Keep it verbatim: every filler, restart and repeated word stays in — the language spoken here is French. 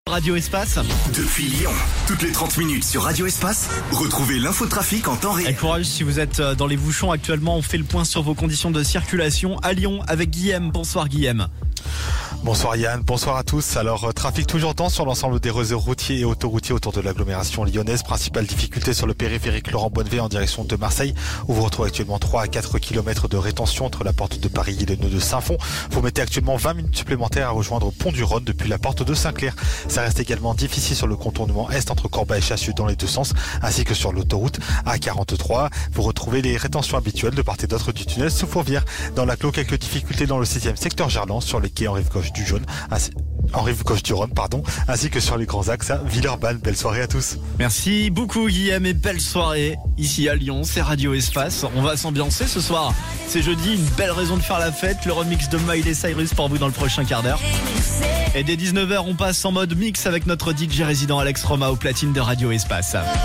Radio Espace. Depuis Lyon, toutes les trente minutes sur Radio Espace, retrouvez l'infotrafic en temps Et réel. courage si vous êtes dans les bouchons actuellement. On fait le point sur vos conditions de circulation à Lyon avec Guillaume. Bonsoir Guillaume. Bonsoir Yann, bonsoir à tous. Alors, euh, trafic toujours dense sur l'ensemble des réseaux routiers et autoroutiers autour de l'agglomération lyonnaise. Principale difficulté sur le périphérique Laurent Bonnevet en direction de Marseille, où vous retrouvez actuellement trois à quatre kilomètres de rétention entre la porte de Paris et le nœud de Saint-Fond. Vous mettez actuellement vingt minutes supplémentaires à rejoindre Pont du Rhône depuis la porte de Saint-Clair. Ça reste également difficile sur le contournement est entre Corbeil et Chassieux dans les deux sens, ainsi que sur l'autoroute A quarante-trois. Vous retrouvez les rétentions habituelles de part et d'autre du tunnel sous Fourvière. Dans l'agglo, quelques difficultés dans le sixième secteur Gerland, sur les quais en rive gauche du Jaune, ainsi, en rive gauche du Rhône, pardon, ainsi que sur les grands axes à Villeurbanne. Belle soirée à tous. Merci beaucoup Guillaume et belle soirée ici à Lyon, c'est Radio Espace. On va s'ambiancer ce soir. C'est jeudi, une belle raison de faire la fête. Le remix de Miley Cyrus pour vous dans le prochain quart d'heure. Et dès dix-neuf heures, on passe en mode mix avec notre D J résident Alex Roma au platine de Radio Espace.